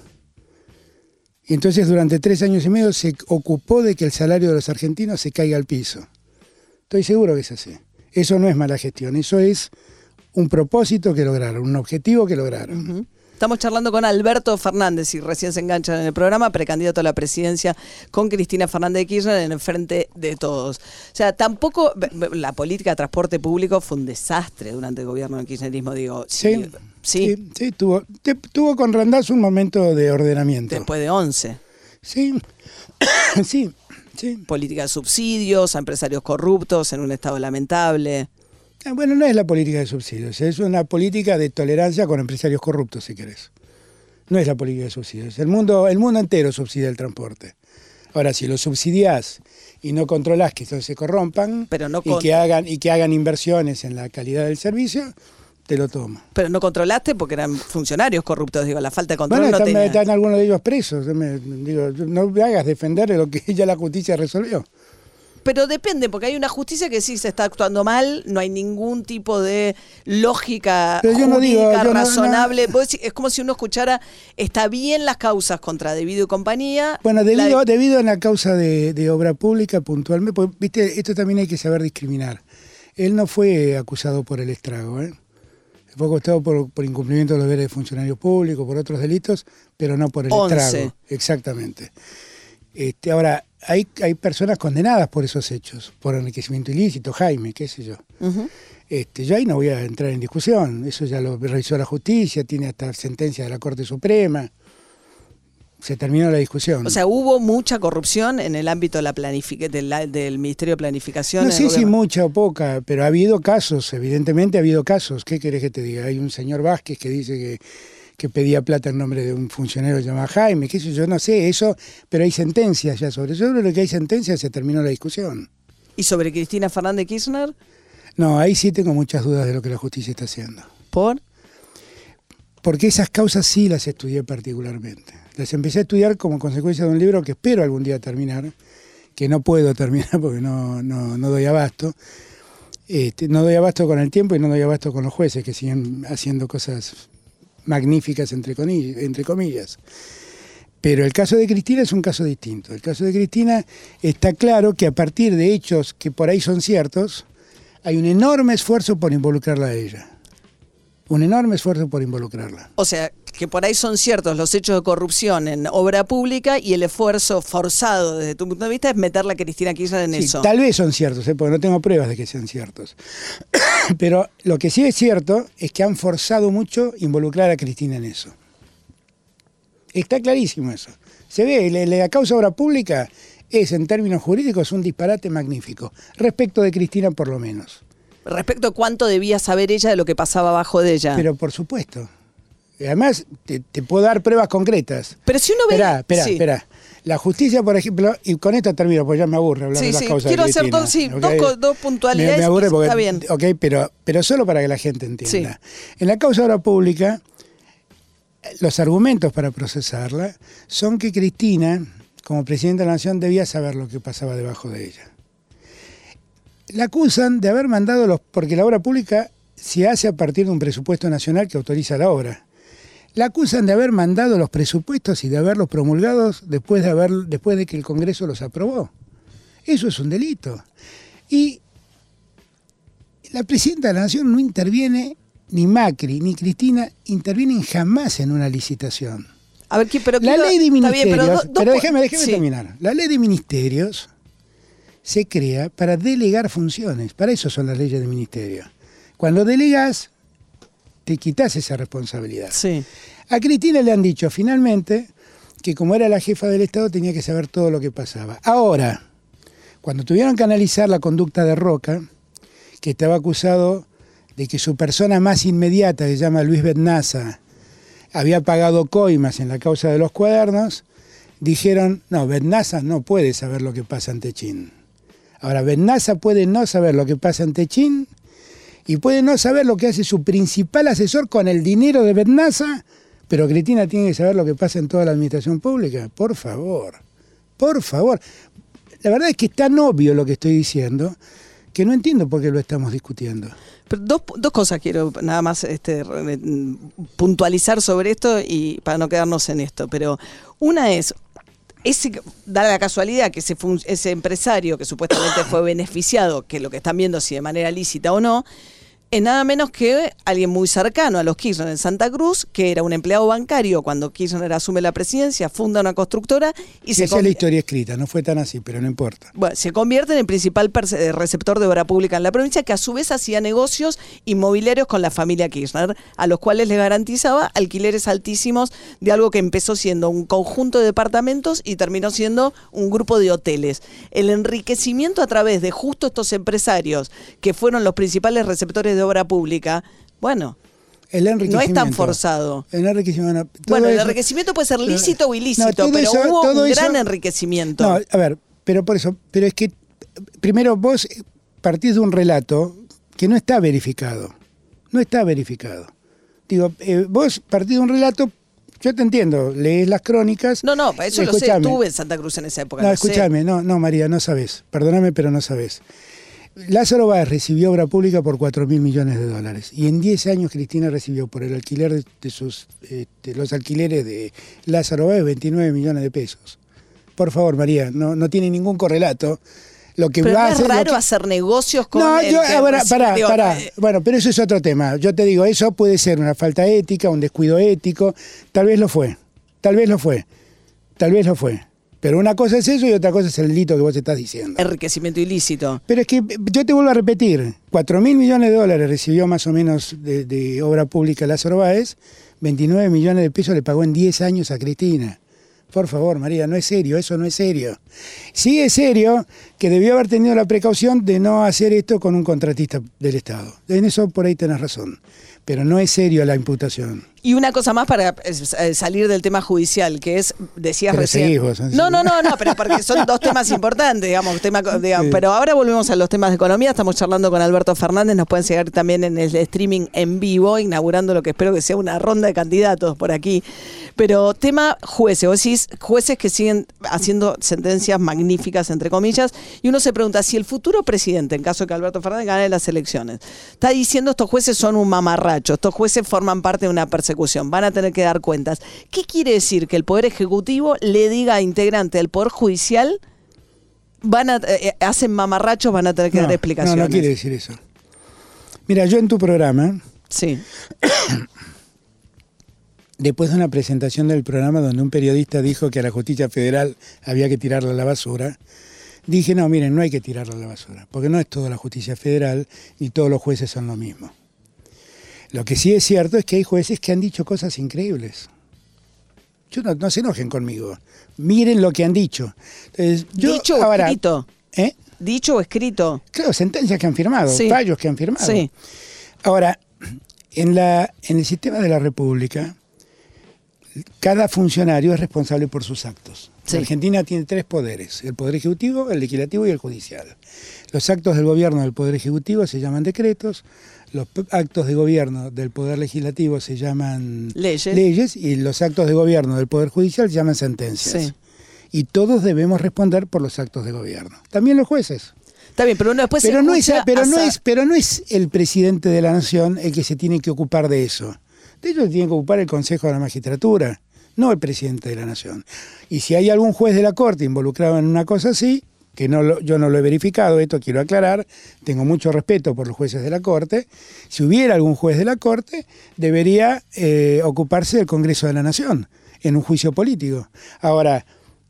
Y entonces durante tres años y medio se ocupó de que el salario de los argentinos se caiga al piso. Estoy seguro que es así. Eso no es mala gestión, eso es un propósito que lograron, un objetivo que lograron. Uh-huh. Estamos charlando con Alberto Fernández, y recién se enganchan en el programa, precandidato a la presidencia con Cristina Fernández de Kirchner en el Frente de Todos. O sea, tampoco la política de transporte público fue un desastre durante el gobierno del kirchnerismo, digo. Sí, sí, sí. sí, sí, tuvo, te- tuvo con Randazzo un momento de ordenamiento. Después de once. Sí, sí, sí. Política de subsidios a empresarios corruptos en un estado lamentable. Ah, Bueno, no es la política de subsidios, es una política de tolerancia con empresarios corruptos, si querés. No es la política de subsidios. El mundo, el mundo entero subsidia el transporte. Ahora, si lo subsidiás y no controlás que estos se corrompan Pero no y, con- que hagan, y que hagan inversiones en la calidad del servicio, te lo tomo. Pero no controlaste porque eran funcionarios corruptos, digo, la falta de control Bueno, no están, tenía. están algunos de ellos presos. Yo me- digo, no me hagas defender lo que ya la justicia resolvió. Pero depende, porque hay una justicia que sí se está actuando mal, no hay ningún tipo de lógica Pero yo no jurídica digo, yo no- razonable. Vos decís, es como si uno escuchara, está bien las causas contra Debido y compañía. Bueno, la- debido, debido a la causa de, de obra pública puntualmente, pues, viste, esto también hay que saber discriminar. Él no fue acusado por el estrago, ¿eh? Fue acusado por, por incumplimiento de los deberes de funcionario público, por otros delitos, pero no por el Once. estrago. Exactamente. Este, ahora, hay, hay personas condenadas por esos hechos, por enriquecimiento ilícito, Jaime, qué sé yo. Ujú. Este, yo ahí no voy a entrar en discusión, eso ya lo revisó la justicia, tiene hasta sentencia de la Corte Suprema. Se terminó la discusión. O sea, hubo mucha corrupción en el ámbito de la planific- de la- del Ministerio de Planificación. No en el sé si gobierno. mucha o poca, pero ha habido casos, evidentemente ha habido casos. ¿Qué querés que te diga? Hay un señor Vázquez que dice que, que pedía plata en nombre de un funcionario llamado Jaime, qué sé yo, no sé, eso, pero hay sentencias ya sobre eso. Sobre lo que hay sentencias se terminó la discusión. ¿Y sobre Cristina Fernández Kirchner? No, ahí sí tengo muchas dudas de lo que la justicia está haciendo. ¿Por? Porque esas causas sí las estudié particularmente. Las empecé a estudiar como consecuencia de un libro que espero algún día terminar, que no puedo terminar porque no, no, no doy abasto, Este, no doy abasto con el tiempo y no doy abasto con los jueces que siguen haciendo cosas magníficas entre comillas, entre comillas. Pero el caso de Cristina es un caso distinto. El caso de Cristina está claro que a partir de hechos que por ahí son ciertos, hay un enorme esfuerzo por involucrarla a ella. Un enorme esfuerzo por involucrarla. O sea, que por ahí son ciertos los hechos de corrupción en obra pública y el esfuerzo forzado desde tu punto de vista es meterla a Cristina Kirchner en Sí, eso. tal vez son ciertos, ¿eh? Porque no tengo pruebas de que sean ciertos. Pero lo que sí es cierto es que han forzado mucho involucrar a Cristina en eso. Está clarísimo eso. Se ve, la, la causa obra pública es, en términos jurídicos, un disparate magnífico. Respecto de Cristina, por lo menos. Respecto a cuánto debía saber ella de lo que pasaba abajo de ella. Pero por supuesto. Además, te, te puedo dar pruebas concretas. Pero si uno ve... Esperá, esperá, sí. esperá. La justicia, por ejemplo, y con esto termino, porque ya me aburre hablar Sí, de las sí, causas quiero de hacer Cristina. dos, sí, ¿Okay? dos, dos puntualidades. Me, me aburre porque, está bien. Ok, pero, pero solo para que la gente entienda. Sí. En la causa obra pública, los argumentos para procesarla son que Cristina, como presidenta de la Nación, debía saber lo que pasaba debajo de ella. La acusan de haber mandado los... porque la obra pública se hace a partir de un presupuesto nacional que autoriza la obra. La acusan de haber mandado los presupuestos y de haberlos promulgados después de, haber, después de que el Congreso los aprobó. Eso es un delito. Y la presidenta de la Nación no interviene, ni Macri, ni Cristina, intervienen jamás en una licitación. A ver, pero La quiero- ley de está bien, ministerios, pero pero, do- dos déjame, pu- déjame sí. terminar. La ley de ministerios se crea para delegar funciones. Para eso son las leyes de ministerio. Cuando delegas, te quitas esa responsabilidad. Sí. A Cristina le han dicho finalmente que como era la jefa del Estado tenía que saber todo lo que pasaba. Ahora, cuando tuvieron que analizar la conducta de Roca, que estaba acusado de que su persona más inmediata, que se llama Luis Betnaza, había pagado coimas en la causa de los cuadernos, dijeron, no, Betnaza no puede saber lo que pasa en Techín. Ahora, Betnaza puede no saber lo que pasa en Techín y puede no saber lo que hace su principal asesor con el dinero de Betnaza, pero Cristina tiene que saber lo que pasa en toda la administración pública. Por favor, por favor. La verdad es que es tan obvio lo que estoy diciendo que no entiendo por qué lo estamos discutiendo. Pero dos, dos cosas quiero nada más este, re- puntualizar sobre esto y para no quedarnos en esto. Pero una es, ese, da la casualidad que ese, fun- ese empresario que supuestamente fue beneficiado, que lo que están viendo si de manera lícita o no, es nada menos que alguien muy cercano a los Kirchner en Santa Cruz, que era un empleado bancario cuando Kirchner asume la presidencia, funda una constructora y se Esa es la conv- historia escrita, no fue tan así, pero no importa. Bueno, se convierte en el principal perce- eh, receptor de obra pública en la provincia, que a su vez hacía negocios inmobiliarios con la familia Kirchner, a los cuales le garantizaba alquileres altísimos de algo que empezó siendo un conjunto de departamentos y terminó siendo un grupo de hoteles. El enriquecimiento a través de justo estos empresarios, que fueron los principales receptores de obra pública, bueno, El no enriquecimiento. es tan forzado. El enriquecimiento. todo Bueno, el eso- enriquecimiento puede ser lícito o ilícito, No, todo pero eso- hubo todo un eso- gran enriquecimiento. No, a ver, pero por eso, pero es que primero vos partís de un relato que no está verificado. No está verificado. Digo, eh, vos partís de un relato, yo te entiendo, lees las crónicas. No, no, eso lo sé, escuchame. estuve en Santa Cruz en esa época. No, lo sé. escúchame, no, no, María, no sabés. Perdóname, pero no sabés. Lázaro Báez recibió obra pública por cuatro mil millones de dólares y en diez años Cristina recibió por el alquiler de, de sus eh, de los alquileres de Lázaro Báez veintinueve millones de pesos. Por favor, María, no, no tiene ningún correlato. Lo que Pero va no a es hacer, lo raro que- hacer negocios con No, el yo, que ahora, recibe, pará, digo, pará. eh, Bueno, pero eso es otro tema. Yo te digo, eso puede ser una falta ética, un descuido ético. Tal vez lo fue. Tal vez lo fue. Tal vez lo fue. Pero una cosa es eso y otra cosa es el delito que vos estás diciendo. enriquecimiento ilícito. Pero es que yo te vuelvo a repetir, cuatro mil millones de dólares recibió más o menos de, de obra pública Lázaro Báez, veintinueve millones de pesos le pagó en diez años a Cristina. Por favor, María, no es serio, eso no es serio. Sí es serio que debió haber tenido la precaución de no hacer esto con un contratista del Estado. En eso por ahí tenés razón. Pero no es serio la imputación. Y una cosa más para eh, salir del tema judicial, que es, decías pero recién. seguís vos, no, no, no, no, pero porque son dos temas importantes, digamos, tema, digamos. Sí. Pero ahora volvemos a los temas de economía. Estamos charlando con Alberto Fernández. Nos pueden seguir también en el streaming en vivo, inaugurando lo que espero que sea una ronda de candidatos por aquí. Pero tema jueces, vos decís jueces que siguen haciendo sentencias magníficas, entre comillas, y uno se pregunta si el futuro presidente, en caso de que Alberto Fernández gane las elecciones, está diciendo estos jueces son un mamarracho, estos jueces forman parte de una persecución, van a tener que dar cuentas. ¿Qué quiere decir? Que el Poder Ejecutivo le diga a integrante del Poder Judicial, van a, eh, hacen mamarrachos, van a tener que no, dar explicaciones? No, no quiere decir eso. Mira, yo en tu programa... Sí. Después de una presentación del programa donde un periodista dijo que a la justicia federal había que tirarla a la basura, dije, no, miren, no hay que tirarla a la basura, porque no es toda la justicia federal ni todos los jueces son lo mismo. Lo que sí es cierto es que hay jueces que han dicho cosas increíbles. Yo no, no se enojen conmigo. Miren lo que han dicho. Entonces, yo, ¿Dicho o ahora, escrito? ¿eh? ¿Dicho o escrito? Claro, sentencias que han firmado, Sí. fallos que han firmado. Sí. Ahora, en, la, en el sistema de la República, cada funcionario es responsable por sus actos. Sí. La Argentina tiene tres poderes, el Poder Ejecutivo, el Legislativo y el Judicial. Los actos del gobierno del Poder Ejecutivo se llaman decretos, los actos de gobierno del Poder Legislativo se llaman Leyes. leyes y los actos de gobierno del Poder Judicial se llaman sentencias. Sí. Y todos debemos responder por los actos de gobierno. También los jueces. Está bien, pero uno después Pero se no, es, escucha pero, no hasta- es, pero no es el presidente de la nación el que se tiene que ocupar de eso. De ello tiene que ocupar el Consejo de la Magistratura, no el presidente de la nación. Y si hay algún juez de la Corte involucrado en una cosa así, que no lo, yo no lo he verificado, esto quiero aclarar, tengo mucho respeto por los jueces de la Corte, si hubiera algún juez de la Corte, debería eh, ocuparse del Congreso de la Nación en un juicio político. Ahora,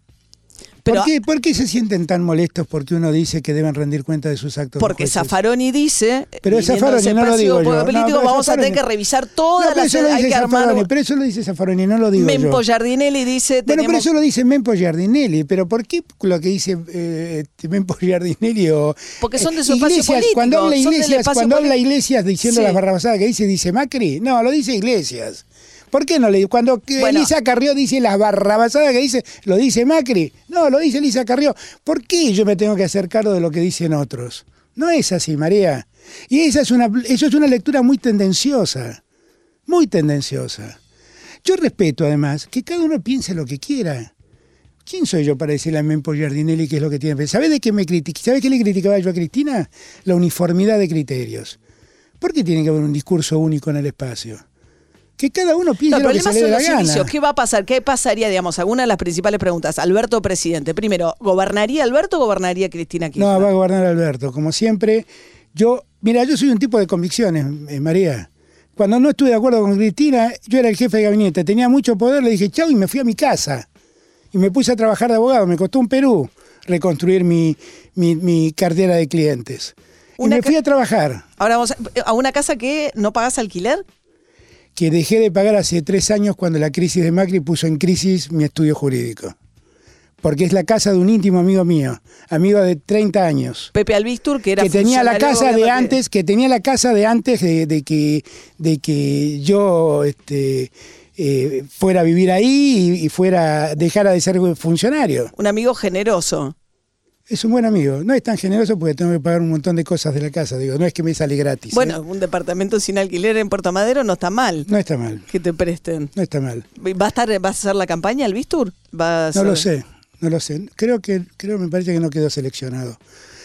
Pero- ¿por qué, ¿por qué se sienten tan molestos porque uno dice que deben rendir cuenta de sus actos? Porque los jueces? Zaffaroni dice, Pero viniendo Zaffaroni de ese no lo partido digo yo. No, político, pero vamos a tener Zaffaroni- que revisar No, todas pero las... eso lo Hay dice que armar... Zaffaroni, pero eso lo dice Zaffaroni, no lo digo Mempo yo. Giardinelli dice... Bueno, pero tenemos- eso lo dice Mempo Giardinelli, pero ¿por qué lo que dice eh, este Mempo Giardinelli o... Porque son de su eh, espacio Iglesias, político, Cuando habla son del Iglesias, espacio cuando habla político. Iglesias diciendo Sí. las barrabasadas que dice, dice Macri, no, lo dice Iglesias. ¿Por qué no le Cuando Bueno. Elisa Carrió dice las barrabasadas que dice, ¿lo dice Macri? No, lo dice Elisa Carrió. ¿Por qué yo me tengo que hacer cargo de lo que dicen otros? No es así, María. Y esa es una, eso es una lectura muy tendenciosa, muy tendenciosa. Yo respeto, además, que cada uno piense lo que quiera. ¿Quién soy yo para decirle a Mempo Giardinelli qué es lo que tiene que pensar? ¿Sabés de qué me critica? ¿Sabés qué le criticaba yo a Cristina? La uniformidad de criterios. ¿Por qué tiene que haber un discurso único en el espacio? Que cada uno No, piense el lo que problema se le son dé la los gana. inicios. ¿Qué va a pasar? ¿Qué pasaría, digamos, alguna de las principales preguntas? Alberto presidente. Primero, ¿gobernaría Alberto o gobernaría Cristina Kirchner? No, va a gobernar Alberto. Como siempre, yo... Mira, yo soy un tipo de convicciones, eh, María. Cuando no estuve de acuerdo con Cristina, yo era el jefe de gabinete, tenía mucho poder, le dije chau y me fui a mi casa. Y me puse a trabajar de abogado. Me costó un Perú reconstruir mi, mi, mi cartera de clientes. Y Una me ca- fui a trabajar, Ahora vamos a, a una casa que no pagas alquiler. que dejé de pagar hace tres años cuando la crisis de Macri puso en crisis mi estudio jurídico. Porque es la casa de un íntimo amigo mío, amigo de treinta años. Pepe Albistur, que era que tenía la funcionario casa de gobierno que- antes, que tenía la casa de antes de, de que de que yo este, eh, fuera a vivir ahí y, y fuera dejara de ser funcionario. Un amigo generoso. Es un buen amigo. No es tan generoso porque tengo que pagar un montón de cosas de la casa. Digo, no es que me sale gratis. ¿eh? Bueno, un departamento sin alquiler en Puerto Madero no está mal No está mal, que te presten. no está mal. ¿Va a estar, va a hacer la campaña Albistur? ¿Va a No ser- lo sé, no lo sé. Creo que, creo me parece que no quedó seleccionado.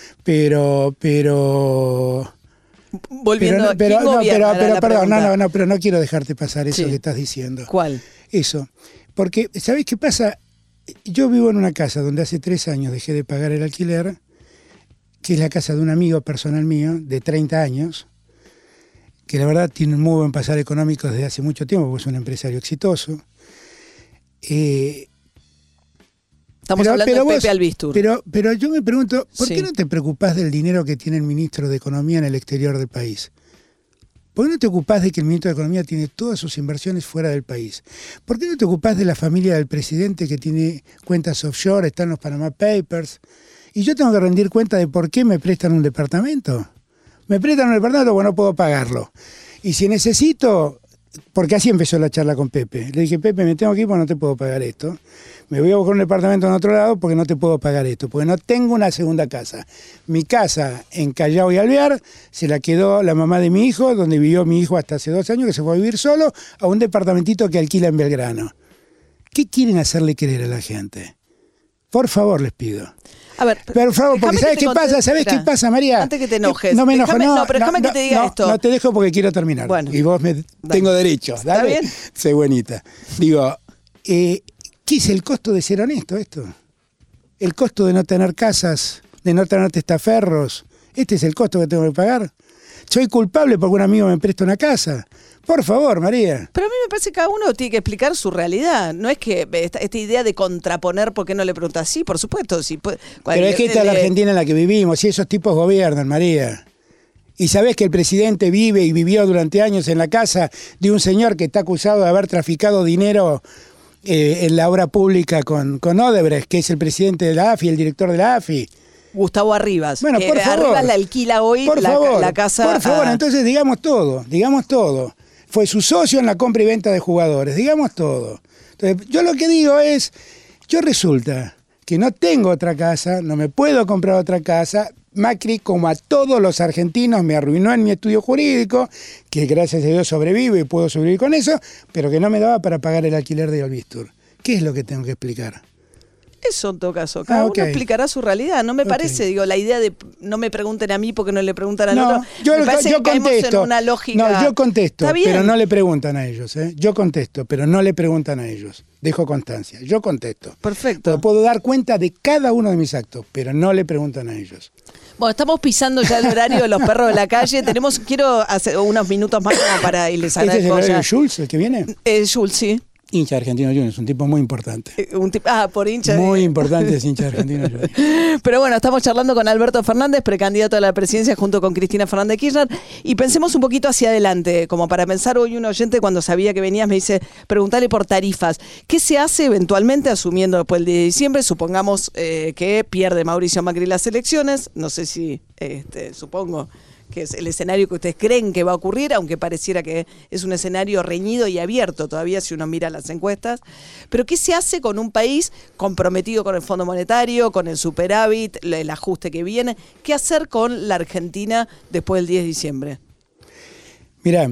Pero, pero, Volviendo, pero, pero, ¿quién no, gobierna? pero, Era pero la perdón, no, pregunta. no, no, pero no quiero dejarte pasar eso Sí. que estás diciendo. ¿Cuál? Eso, porque, ¿sabés qué pasa? Yo vivo en una casa donde hace tres años dejé de pagar el alquiler, que es la casa de un amigo personal mío de treinta años, que la verdad tiene un muy buen pasar económico desde hace mucho tiempo, porque es un empresario exitoso. Eh, Estamos pero- hablando pero de vos- Pepe Albistur. Pero, pero yo me pregunto, ¿por Sí. qué no te preocupás del dinero que tiene el ministro de Economía en el exterior del país? ¿Por qué no te ocupás de que el ministro de Economía tiene todas sus inversiones fuera del país? ¿Por qué no te ocupás de la familia del presidente que tiene cuentas offshore, están los Panama Papers? Y yo tengo que rendir cuenta de por qué me prestan un departamento. Me prestan un departamento porque no puedo pagarlo. Y si necesito porque así empezó la charla con Pepe. Le dije, Pepe, me tengo que ir porque no te puedo pagar esto. Me voy a buscar un departamento en otro lado porque no te puedo pagar esto, porque no tengo una segunda casa. Mi casa en Callao y Alvear se la quedó la mamá de mi hijo, donde vivió mi hijo hasta hace dos años, que se fue a vivir solo, a un departamentito que alquila en Belgrano. ¿Qué quieren hacerle creer a la gente? Por favor, les pido. A ver, por favor, porque ¿sabes qué pasa? ¿Sabes qué pasa, María? Antes que te enojes. No me enojo, déjame, no. No, pero déjame no, que te diga no, esto. No te dejo porque quiero terminar. Bueno, y vos me dale. tengo derecho. Dale. ¿Está bien? Sé buenita. Digo, eh, ¿qué es el costo de ser honesto esto? El costo de no tener casas, de no tener testaferros. ¿Este es el costo que tengo que pagar? ¿Soy culpable porque un amigo me presta una casa? Por favor, María. Pero a mí me parece que cada uno tiene que explicar su realidad. No es que esta, esta idea de contraponer, ¿por qué no le preguntas? Sí, por supuesto. Sí, puede, Pero es que esta es la Argentina en la que vivimos y esos tipos gobiernan, María. Y sabés que el presidente vive y vivió durante años en la casa de un señor que está acusado de haber traficado dinero eh, en la obra pública con, con Odebrecht, que es el presidente de la A F I, el director de la A F I. Gustavo Arribas. Bueno, que por favor. Arribas la alquila hoy por la, favor, la casa. Por favor, a... entonces digamos todo, digamos todo. Fue su socio en la compra y venta de jugadores, digamos todo. Entonces, yo lo que digo es, yo resulta que no tengo otra casa, no me puedo comprar otra casa. Macri, como a todos los argentinos, me arruinó en mi estudio jurídico, que gracias a Dios sobrevivo y puedo sobrevivir con eso, pero que no me daba para pagar el alquiler de Olvistur. ¿Qué es lo que tengo que explicar? Eso en todo caso, cada Ah, uno okay. explicará su realidad. No me Okay. parece, digo, la idea de no me pregunten a mí porque no le preguntan al No, otro. yo, me parece yo que caemos contesto. en una lógica. No, yo contesto, Está bien. pero no le preguntan a ellos. ¿eh? Yo contesto, pero no le preguntan a ellos. Dejo constancia. Yo contesto. Perfecto. Pero puedo dar cuenta de cada uno de mis actos, pero no le preguntan a ellos. Bueno, estamos pisando ya el horario de los perros de la calle. Tenemos, quiero hacer unos minutos más como para y les ¿Este es el agradezco horario ya. de Schulz, el que viene? Eh, Jules, sí. Hincha de Argentino Juniors, un tipo muy importante. Eh, Un tip- ah, por hincha. de- Muy importante es hincha de Argentino Juniors. Pero bueno, estamos charlando con Alberto Fernández, precandidato a la presidencia junto con Cristina Fernández Kirchner, y pensemos un poquito hacia adelante, como para pensar hoy un oyente cuando sabía que venías me dice, preguntarle por tarifas. ¿Qué se hace eventualmente asumiendo después el diez de diciembre? Supongamos eh, que pierde Mauricio Macri las elecciones, no sé si, este, supongo que es el escenario que ustedes creen que va a ocurrir, aunque pareciera que es un escenario reñido y abierto todavía si uno mira las encuestas. Pero ¿qué se hace con un país comprometido con el Fondo Monetario, con el superávit, el ajuste que viene? ¿Qué hacer con la Argentina después del diez de diciembre? Mirá,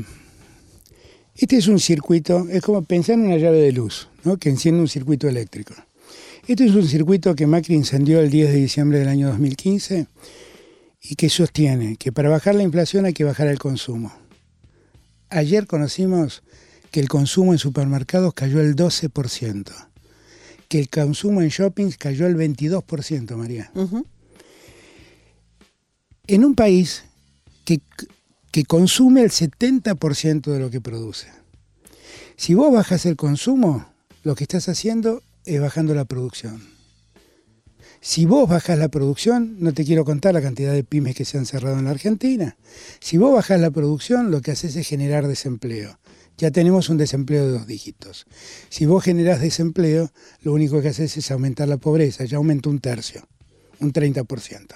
este es un circuito, es como pensar en una llave de luz, ¿no? Que enciende un circuito eléctrico. Este es un circuito que Macri incendió el diez de diciembre del año dos mil quince y que sostiene que para bajar la inflación hay que bajar el consumo. Ayer conocimos que el consumo en supermercados cayó el doce por ciento, que el consumo en shoppings cayó el veintidós por ciento, María. Uh-huh. En un país que, que consume el setenta por ciento de lo que produce. Si vos bajas el consumo, lo que estás haciendo es bajando la producción. Si vos bajás la producción, no te quiero contar la cantidad de pymes que se han cerrado en la Argentina. Si vos bajás la producción, lo que haces es generar desempleo. Ya tenemos un desempleo de dos dígitos. Si vos generás desempleo, lo único que haces es aumentar la pobreza. Ya aumentó un tercio, un treinta por ciento.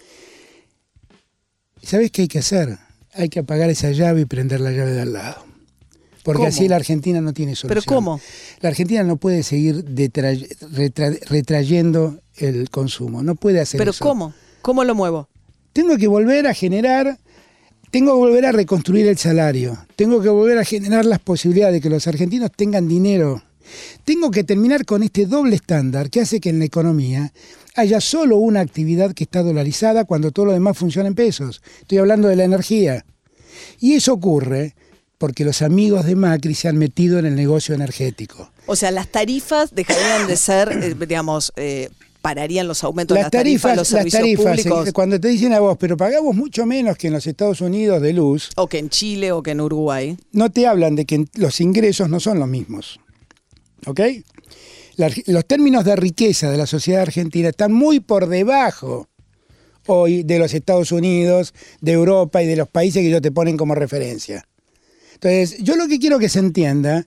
¿Sabés qué hay que hacer? Hay que apagar esa llave y prender la llave de al lado. Porque ¿Cómo? así la Argentina no tiene solución. ¿Pero cómo? La Argentina no puede seguir detra- retra- retrayendo el consumo. No puede hacer ¿Pero eso. cómo? ¿Cómo lo muevo? Tengo que volver a generar, tengo que volver a reconstruir el salario. Tengo que volver a generar las posibilidades de que los argentinos tengan dinero. Tengo que terminar con este doble estándar que hace que en la economía haya solo una actividad que está dolarizada cuando todo lo demás funciona en pesos. Estoy hablando de la energía. Y eso ocurre porque los amigos de Macri se han metido en el negocio energético. O sea, las tarifas dejarían de ser, eh, digamos, eh, pararían los aumentos de Las las tarifas, tarifas, los las servicios tarifas, públicos. eh, cuando te dicen a vos, pero pagamos mucho menos que en los Estados Unidos de luz, O que en Chile o que en Uruguay. no te hablan de que los ingresos no son los mismos. ¿Ok? La- los términos de riqueza de la sociedad argentina están muy por debajo hoy de los Estados Unidos, de Europa y de los países que ellos te ponen como referencia. Entonces, yo lo que quiero que se entienda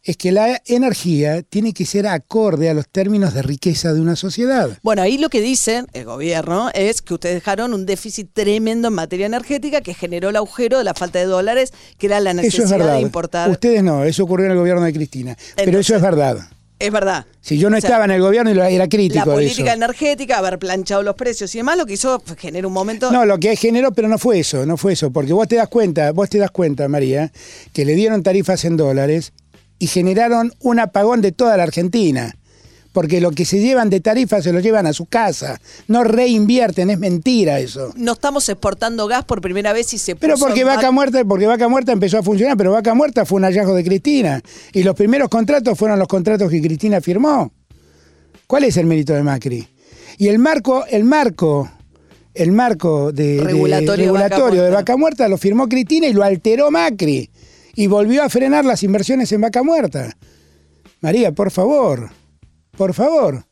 es que la energía tiene que ser acorde a los términos de riqueza de una sociedad. Bueno, ahí lo que dicen el gobierno es que ustedes dejaron un déficit tremendo en materia energética que generó el agujero de la falta de dólares, que era la necesidad eso es verdad. de importar. Ustedes no, eso ocurrió en el gobierno de Cristina. Entonces, pero eso es verdad. Es verdad. Si yo no o sea, estaba en el gobierno y era crítico de eso. La política de energética, haber planchado los precios y demás, lo que hizo fue generar un momento... No, lo que generó, pero no fue eso, no fue eso, porque vos te das cuenta, vos te das cuenta, María, que le dieron tarifas en dólares y generaron un apagón de toda la Argentina. Porque lo que se llevan de tarifas se lo llevan a su casa. No reinvierten, es mentira eso. No estamos exportando gas por primera vez y se puso... Pero porque Vaca Muerta, porque Vaca Muerta empezó a funcionar, pero Vaca Muerta fue un hallazgo de Cristina. Y los primeros contratos fueron los contratos que Cristina firmó. ¿Cuál es el mérito de Macri? Y el marco, el marco, el marco de, regulatorio, de, regulatorio de Vaca Muerta lo firmó Cristina y lo alteró Macri. Y volvió a frenar las inversiones en Vaca Muerta. María, por favor. Por favor,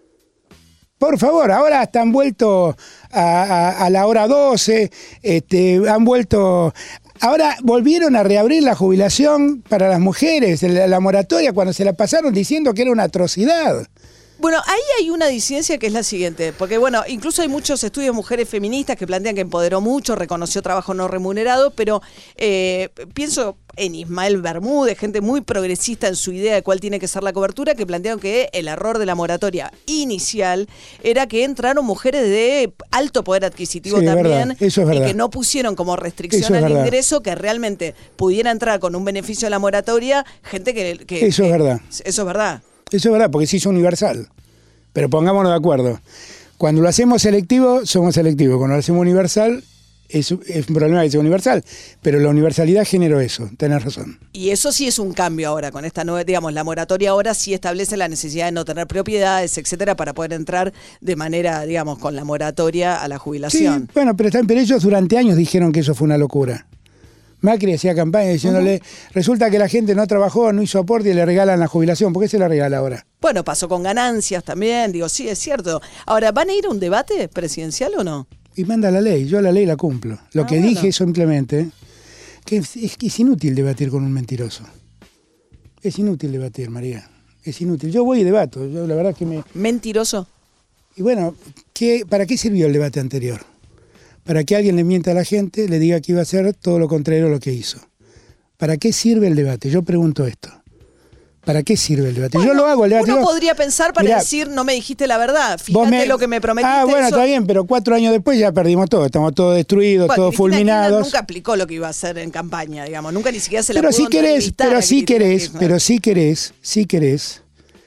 por favor, ahora hasta han vuelto a, a, a la hora doce, este, han vuelto, ahora volvieron a reabrir la jubilación para las mujeres, la, la moratoria, cuando se la pasaron diciendo que era una atrocidad. Bueno, ahí hay una disidencia que es la siguiente, porque bueno, incluso hay muchos estudios de mujeres feministas que plantean que empoderó mucho, reconoció trabajo no remunerado, pero eh, pienso en Ismael Bermúdez, gente muy progresista en su idea de cuál tiene que ser la cobertura, que plantearon que el error de la moratoria inicial era que entraron mujeres de alto poder adquisitivo sí, también, verdad. Eso es verdad. Y que no pusieron como restricción al verdad. ingreso que realmente pudiera entrar con un beneficio de la moratoria, gente que... que eso que, es verdad. Eso es verdad. Eso es verdad, porque se hizo universal. Pero pongámonos de acuerdo. Cuando lo hacemos selectivo, somos selectivos. Cuando lo hacemos universal, es, es un problema que sea universal. Pero la universalidad generó eso, tenés razón. Y eso sí es un cambio ahora, con esta nueva, digamos, la moratoria ahora sí establece la necesidad de no tener propiedades, etcétera, para poder entrar de manera, digamos, con la moratoria a la jubilación. Sí, bueno, pero, pero ellos durante años dijeron que eso fue una locura. Macri hacía campaña diciéndole, uh-huh. resulta que la gente no trabajó, no hizo aporte y le regalan la jubilación. ¿Por qué se la regala ahora? Bueno, pasó con ganancias también, digo, sí, es cierto. Ahora, ¿van a ir a un debate presidencial o no? Y manda la ley, yo la ley la cumplo. Lo ah, que bueno. dije simplemente, que es, es, es inútil debatir con un mentiroso. Es inútil debatir, María, es inútil. Yo voy y debato, yo la verdad que me... ¿Mentiroso? Y bueno, ¿qué, ¿para qué sirvió el debate anterior? Para que alguien le mienta a la gente, le diga que iba a hacer todo lo contrario a lo que hizo. ¿Para qué sirve el debate? Yo pregunto esto. ¿Para qué sirve el debate? Bueno, yo lo hago el debate. Uno yo, podría pensar para mirá, decir, no me dijiste la verdad, fíjate me, lo que me prometiste. Ah, bueno, eso. Está bien, pero cuatro años después ya perdimos todo. Estamos todos destruidos, bueno, todos Cristina fulminados. Kirchner nunca aplicó lo que iba a hacer en campaña, digamos. Nunca ni siquiera se la pero pudo si querés, Pero sí querés, Kirchner. pero sí querés, sí querés.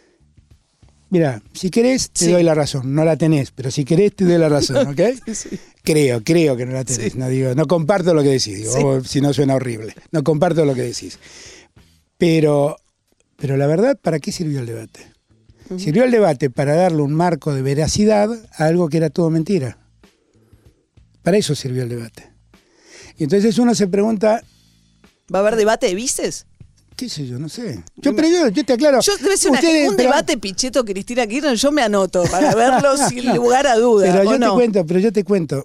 Mirá, si querés, te sí. doy la razón. No la tenés, pero si querés, te doy la razón, ¿ok? sí, sí. Creo, creo que no la tenés. Sí. No, digo, no comparto lo que decís, digo, sí. o, si no suena horrible. No comparto lo que decís. Pero, pero la verdad, ¿para qué sirvió el debate? Uh-huh. Sirvió el debate para darle un marco de veracidad a algo que era todo mentira. Para eso sirvió el debate. Y entonces uno se pregunta... ¿Va a haber debate de vices? ¿Qué sé yo? No sé. Yo, pero yo, yo te aclaro. Yo, debe ser ustedes, una, un pero, debate Pichetto Cristina Kirchner, yo me anoto para verlo sin no, lugar a duda. Pero yo no? te cuento, pero yo te cuento.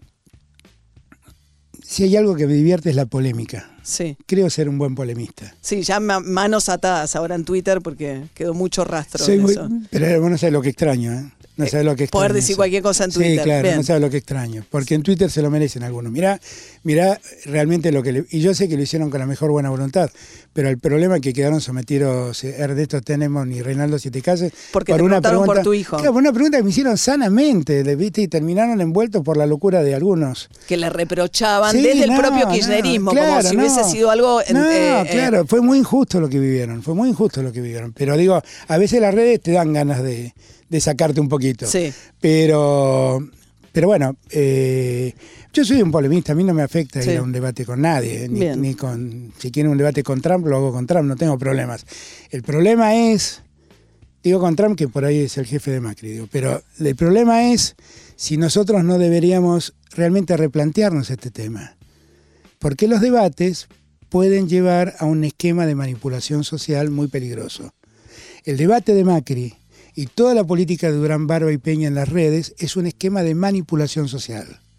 Si hay algo que me divierte es la polémica. Sí. Creo ser un buen polemista. Sí, ya manos atadas ahora en Twitter porque quedó mucho rastro Soy en muy, eso. Pero vos no sabés lo que extraño, ¿eh? No sabes lo que extraño. Poder decir eso. cualquier cosa en Twitter. Sí, claro, Bien. no sabes lo que extraño. Porque en Twitter se lo merecen algunos. Mirá, mirá realmente lo que le... Y yo sé que lo hicieron con la mejor buena voluntad, pero el problema es que quedaron sometidos Ernesto Tenemos y Reinaldo Siete Cases porque por te una pregunta por tu hijo. Claro, por una pregunta que me hicieron sanamente, ¿viste? Y terminaron envueltos por la locura de algunos. Que le reprochaban sí, no, desde el propio kirchnerismo, no, claro, como si no. hubiese sido algo... No, eh, claro, eh, fue muy injusto lo que vivieron, fue muy injusto lo que vivieron. Pero digo, a veces las redes te dan ganas de... de sacarte un poquito. Sí. Pero, pero bueno, eh, yo soy un polemista, a mí no me afecta sí. ir a un debate con nadie, ni, ni con, si quieren un debate con Trump, lo hago con Trump, no tengo problemas. El problema es, digo con Trump que por ahí es el jefe de Macri, digo, pero el problema es si nosotros no deberíamos realmente replantearnos este tema. Porque los debates pueden llevar a un esquema de manipulación social muy peligroso. El debate de Macri y toda la política de Durán Barba y Peña en las redes es un esquema de manipulación social.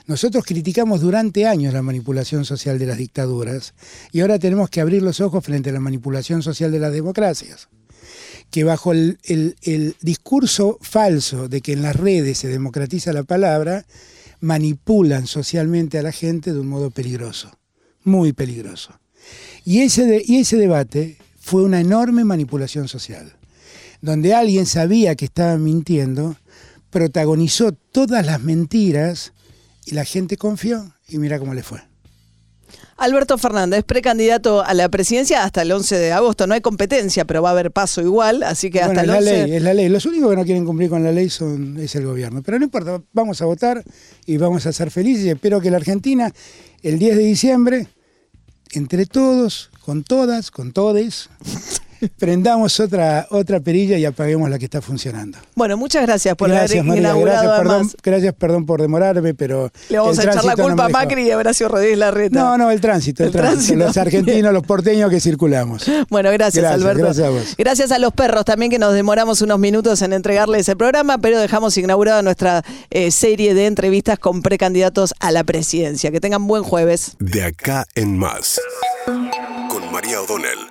Nosotros criticamos durante años la manipulación social de las dictaduras y ahora tenemos que abrir los ojos frente a la manipulación social de las democracias. Que bajo el, el, el discurso falso de que en las redes se democratiza la palabra, manipulan socialmente a la gente de un modo peligroso, muy peligroso. Y ese, de, y ese debate fue una enorme manipulación social, donde alguien sabía que estaba mintiendo, protagonizó todas las mentiras y la gente confió y mira cómo le fue. Alberto Fernández, precandidato a la presidencia hasta el once de agosto. No hay competencia, pero va a haber paso igual, así que hasta bueno, el once... la ley, es la ley. Los únicos que no quieren cumplir con la ley son, es el gobierno. Pero no importa, vamos a votar y vamos a ser felices y espero que la Argentina, el diez de diciembre, entre todos, con todas, con todes, prendamos otra, otra perilla y apaguemos la que está funcionando. Bueno, muchas gracias por gracias, haber María, inaugurado gracias, perdón, además. Gracias, perdón por demorarme, pero... Le vamos a echar la culpa no a Macri y a Horacio Rodríguez Larreta. No, no, el tránsito, el, el tránsito, tránsito. Los argentinos, los porteños que circulamos. Bueno, gracias, gracias Alberto. Gracias a vos. Gracias a los perros también, que nos demoramos unos minutos en entregarles el programa, pero dejamos inaugurada nuestra eh, serie de entrevistas con precandidatos a la presidencia. Que tengan buen jueves. De acá en más, con María O'Donnell.